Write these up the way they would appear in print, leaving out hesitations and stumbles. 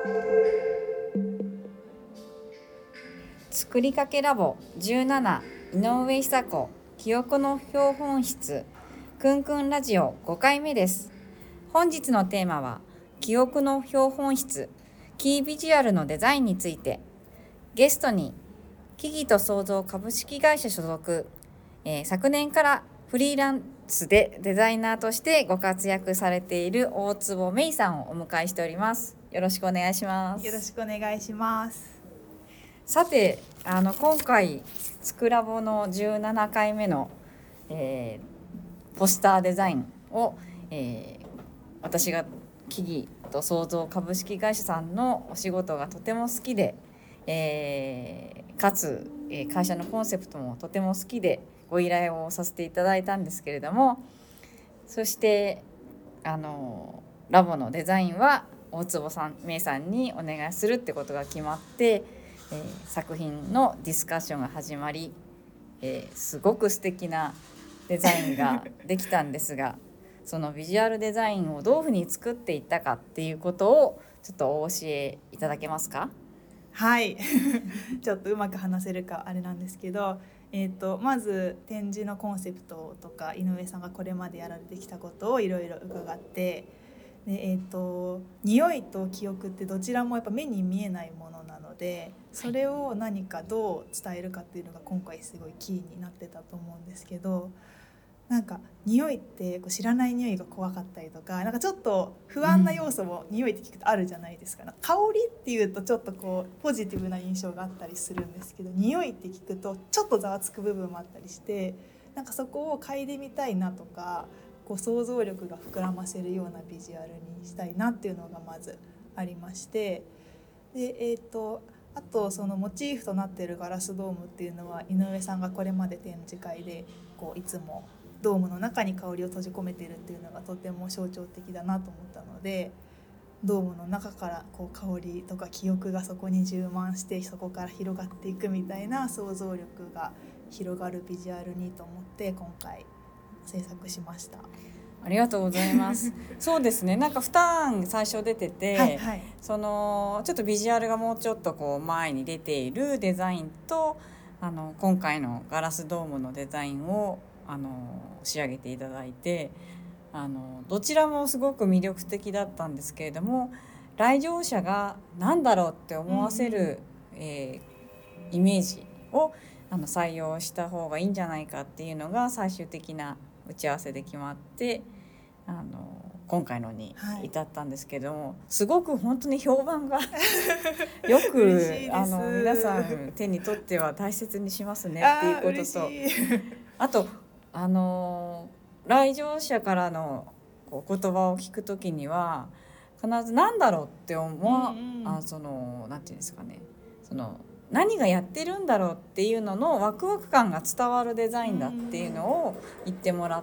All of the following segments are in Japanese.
作りかけラボ17、井上久子記憶の標本室くんくんラジオ5回目です。本日のテーマは記憶の標本室キービジュアルのデザインについて、ゲストに木々と創造株式会社所属、昨年からフリーランスでデザイナーとしてご活躍されている大坪芽衣さんをお迎えしております。よろしくお願いします。 よろしくお願いします。 さて、今回スクラボの17回目の、ポスターデザインを、私が木々と創造株式会社さんのお仕事がとても好きで、かつ、会社のコンセプトもとても好きでご依頼をさせていただいたんですけれども、そしてラボのデザインは大坪芽衣さんにお願いするってことが決まって、作品のディスカッションが始まり、すごく素敵なデザインができたんですがそのビジュアルデザインをどういうふうに作っていったかっていうことをちょっとお教えいただけますか？ はいちょっとうまく話せるかあれなんですけど、まず展示のコンセプトとか井上さんがこれまでやられてきたことをいろいろ伺って、で、匂いと記憶ってどちらもやっぱ目に見えないものなので、それを何かどう伝えるかっていうのが今回すごいキーになってたと思うんですけど、なんか匂いって知らない匂いが怖かったりとか、なんかちょっと不安な要素も匂いって聞くとあるじゃないですか。香りっていうとちょっとポジティブな印象があったりするんですけど、匂いって聞くとちょっとざわつく部分もあったりして、なんかそこを嗅いでみたいなとか、想像力が膨らませるようなビジュアルにしたいなっていうのがまずありまして、であとそのモチーフとなっているガラスドームっていうのは井上さんがこれまで展示会でいつもドームの中に香りを閉じ込めているっていうのがとても象徴的だなと思ったので、ドームの中から香りとか記憶がそこに充満してそこから広がっていくみたいな想像力が広がるビジュアルにと思って今回制作しました。 ありがとうございますそうですね、なんか2案最初出てて、 はいはい、 そのちょっとビジュアルがもうちょっと前に出ているデザインと今回のガラスドームのデザインを仕上げていただいて、どちらもすごく魅力的だったんですけれども、来場者が何だろうって思わせる、イメージを採用した方がいいんじゃないかっていうのが最終的な打ち合わせで決まって今回のに至ったんですけども、すごく本当に評判がよく皆さん手に取っては大切にしますねっていうことと、あと来場者からの言葉を聞くときには必ず何だろうって思う、なんていうんですかね、何がやってるんだろうっていうののワクワク感が伝わるデザインだっていうのを言ってもらって、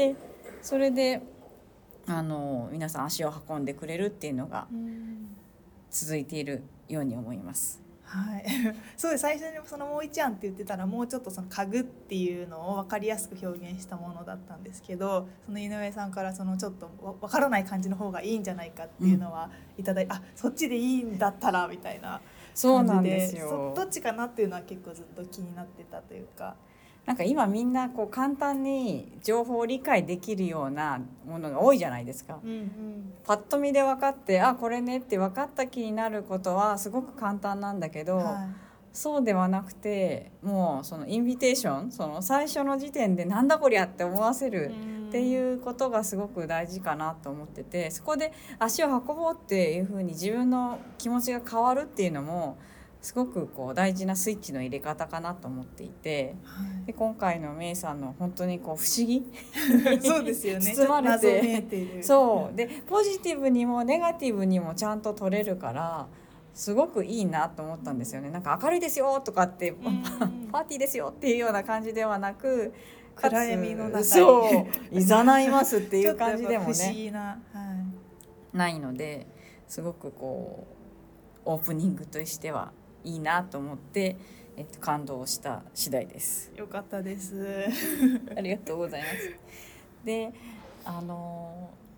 それで皆さん足を運んでくれるっていうのが続いているように思います。 はい、そうです。最初にもう一案って言ってたらもうちょっと家具っていうのを分かりやすく表現したものだったんですけど、その井上さんからちょっと分からない感じの方がいいんじゃないかっていうのはいただいて、そっちでいいんだったらみたいな感じで、 そうなんですよ。 どっちかなっていうのは結構ずっと気になってたというか、 なんか今みんな簡単に情報を理解できるようなものが多いじゃないですか、パッと見で分かってこれねって分かった気になることはすごく簡単なんだけど、そうではなくて、もうそのインビテーション、最初の時点でなんだこりゃって思わせるっていうことがすごく大事かなと思ってて、そこで足を運ぼうっていうふうに自分の気持ちが変わるっていうのもすごく大事なスイッチの入れ方かなと思っていて、で今回のメイさんの本当に不思議そうですよね、 包まれて、 謎めいている。 そうでポジティブにもネガティブにもちゃんと取れるからすごくいいなと思ったんですよね。なんか明るいですよとかってパーティーですよっていうような感じではなく、 暗闇の中にそういざないますっていう感じでもね、 不思議な、 ないので、すごくオープニングとしてはいいなと思って、感動した次第です。 よかったですありがとうございます。で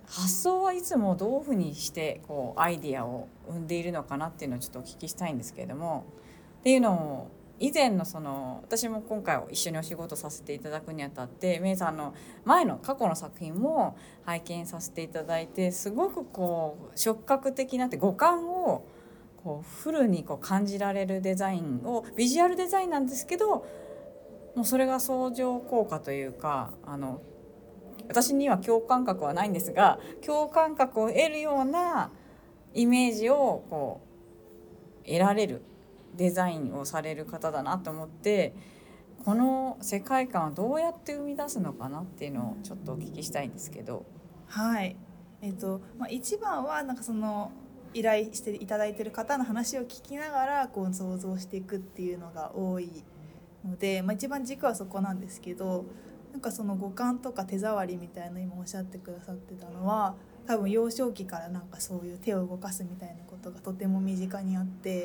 発想はいつもどういうふうにしてこうアイディアを生んでいるのかなっていうのをちょっとお聞きしたいんですけれども、っていうのを以前の私も今回一緒にお仕事させていただくにあたってメイさんの前の過去の作品も拝見させていただいて、すごくこう触覚的なって五感をこうフルにこう感じられるデザインを、ビジュアルデザインなんですけど、もうそれが相乗効果というか、私には共感覚はないんですが、共感覚を得るようなイメージをこう得られるデザインをされる方だなと思って、この世界観はどうやって生み出すのかなっていうのをちょっとお聞きしたいんですけど。 はい。一番はなんかその依頼していただいている方の話を聞きながらこう想像していくっていうのが多いので、一番軸はそこなんですけど、なんかその五感とか手触りみたいな今おっしゃってくださってたのは、多分幼少期からなんかそういう手を動かすみたいなことがとても身近にあって、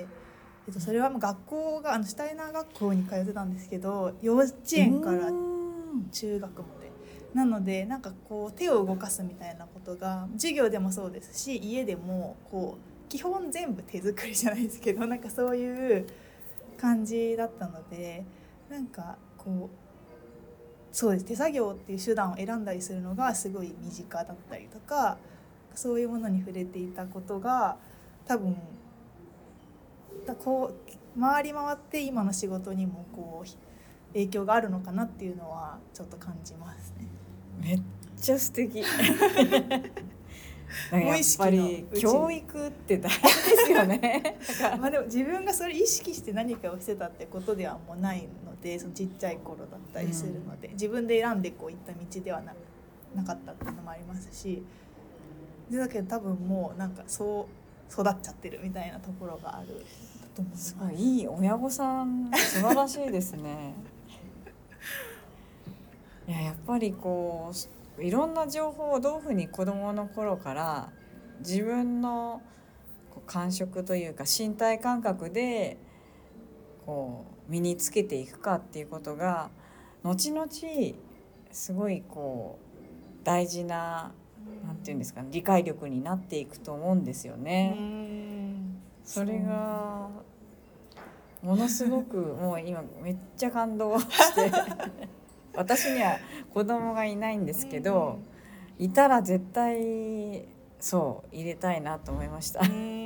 それはもう学校がシュタイナー学校に通ってたんですけど、幼稚園から中学までなので、なんかこう手を動かすみたいなことが授業でもそうですし、家でもこう基本全部手作りじゃないですけど、なんかそういう感じだったので、なんかこうそうです、手作業っていう手段を選んだりするのがすごい身近だったりとか、そういうものに触れていたことが多分こう回り回って今の仕事にもこう影響があるのかなっていうのはちょっと感じますね。 めっちゃ素敵なんかやっぱり教育って大事ですよねでも自分がそれ意識して何かをしてたってことではもうないので、そのちっちゃい頃だったりするので、自分で選んでこういった道ではなかったっていうのもありますし、だけど多分もうなんかそう育っちゃってるみたいなところがあると思います。 すごいいい親御さん、素晴らしいですねやっぱりこういろんな情報をどういうふうに子どもの頃から自分の感触というか身体感覚でこう身につけていくかっていうことが後々すごいこう大事な、なんていうんですかね、理解力になっていくと思うんですよね。それがものすごくもう今めっちゃ感動して私には子供がいないんですけど、いたら絶対そう入れたいなと思いました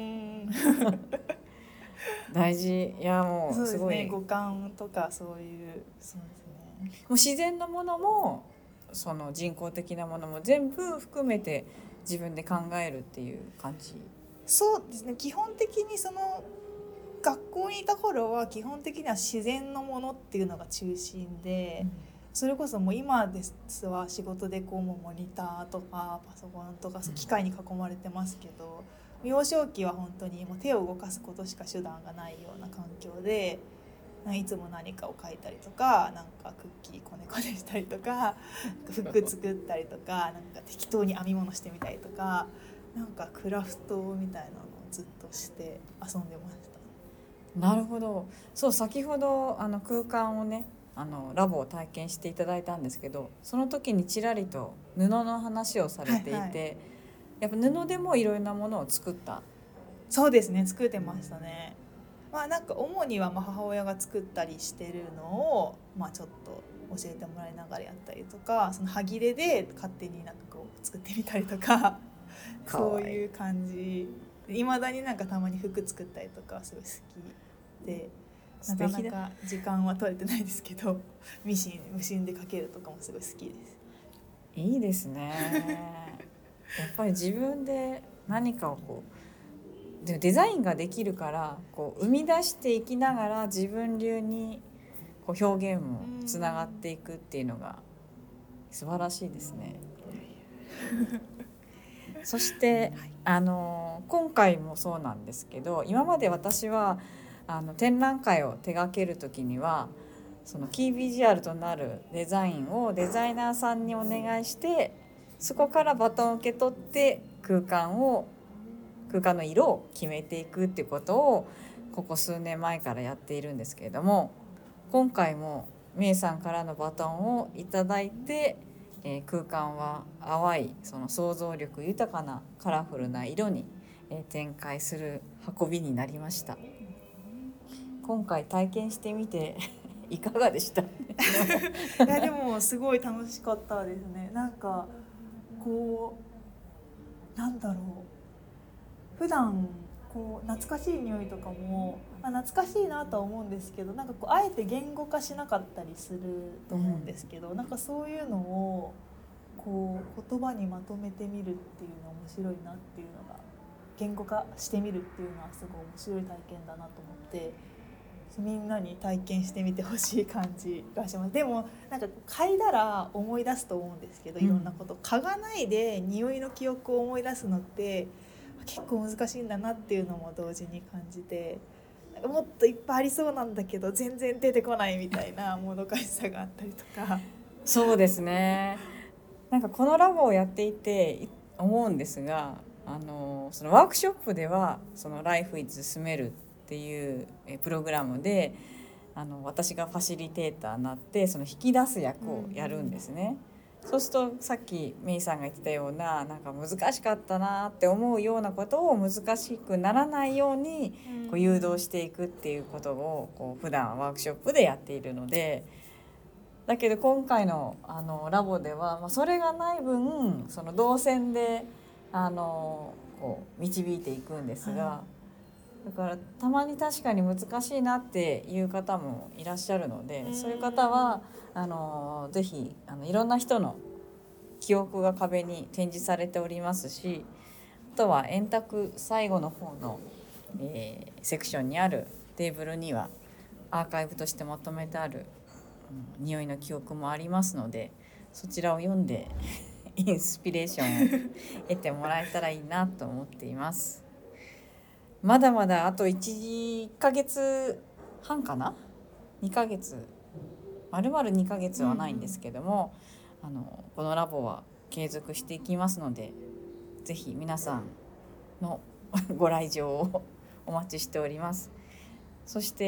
大事。いやもうすごい、 そうですね、五感とかそういうそうですね、 もう自然のものもその人工的なものも全部含めて自分で考えるっていう感じ。 そうですね、基本的にその学校にいた頃は基本的には自然のものっていうのが中心で、それこそもう今ですは仕事でこうもうモニターとかパソコンとか機械に囲まれてますけど、幼少期は本当にもう手を動かすことしか手段がないような環境で、いつも何かを描いたりとか、なんかクッキーこねこねしたりとか服作ったりとか、なんか適当に編み物してみたりとか、なんかクラフトみたいなのをずっとして遊んでました。 なるほど。そう、先ほど空間をねラボを体験していただいたんですけど、その時にちらりと布の話をされていて、やっぱ布でもいろいろなものを作った。 そうですね、作ってましたね。なんか主には母親が作ったりしてるのを、ちょっと教えてもらいながらやったりとか、その歯切れで勝手になんかこう作ってみたりとかそういう感じ。いまだになんかたまに服作ったりとかすごい好きで、なかなか時間は取れてないですけど無心でかけるとかもすごい好きです。 いいですねやっぱり自分で何かをこうデザインができるからこう生み出していきながら自分流にこう表現もつながっていくっていうのが素晴らしいですねそして今回もそうなんですけど、今まで私は展覧会を手掛ける時にはそのキービジュアルとなるデザインをデザイナーさんにお願いして、そこからバトンを受け取って空間の色を決めていくっていうことをここ数年前からやっているんですけれども、今回もメイさんからのバトンをいただいて空間は淡いその想像力豊かなカラフルな色に、展開する運びになりました。今回体験してみていかがでした？ いやでもすごい楽しかったですね。なんかこうなんだろう、普段こう懐かしい匂いとかも懐かしいなとは思うんですけど、なんかこうあえて言語化しなかったりすると思うんですけど、なんかそういうのをこう言葉にまとめてみるっていうのは面白いなっていうのが、言語化してみるっていうのはすごい面白い体験だなと思って、みんなに体験してみてほしい感じがします。でもなんか嗅いだら思い出すと思うんですけど、いろんなこと嗅がないで匂いの記憶を思い出すのって結構難しいんだなっていうのも同時に感じて、なんかもっといっぱいありそうなんだけど全然出てこないみたいなもどかしさがあったりとか。 そうですね。なんかこのラボをやっていて思うんですが、そのワークショップではその Life is Smell っていうプログラムで私がファシリテーターになってその引き出す役をやるんですね。そうするとさっきメイさんが言ってたような、なんか難しかったなって思うようなことを難しくならないようにこう誘導していくっていうことをこう普段ワークショップでやっているので、だけど今回のラボでは、それがない分その動線でこう導いていくんですが、だからたまに確かに難しいなっていう方もいらっしゃるので、そういう方はぜひいろんな人の記憶が壁に展示されておりますし、あとは円卓最後の方の、セクションにあるテーブルにはアーカイブとしてまとめてある、匂いの記憶もありますので、そちらを読んでインスピレーションを得てもらえたらいいなと思っています。まだまだあと1ヶ月半かな、2ヶ月、丸々2ヶ月はないんですけども、このラボは継続していきますので、ぜひ皆さんのご来場をお待ちしております。そして、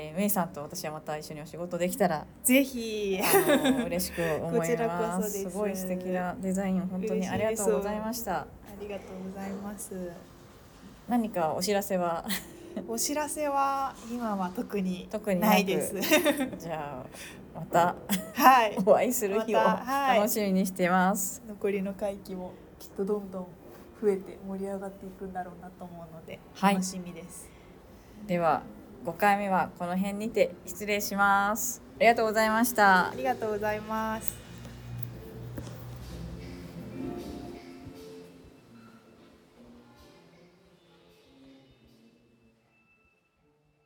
メイさんと私はまた一緒にお仕事できたらぜひ嬉しく思います。 こちらこそです。 すごい素敵なデザイン、本当にありがとうございました。 ありがとうございます。 何かお知らせはお知らせは今は特にないです。 じゃあまた、 はい、 お会いする日を楽しみにしています。 残りの会期もきっとどんどん増えて盛り上がっていくんだろうなと思うので、楽しみです。 では5回目はこの辺にて失礼します。ありがとうございました。 ありがとうございます。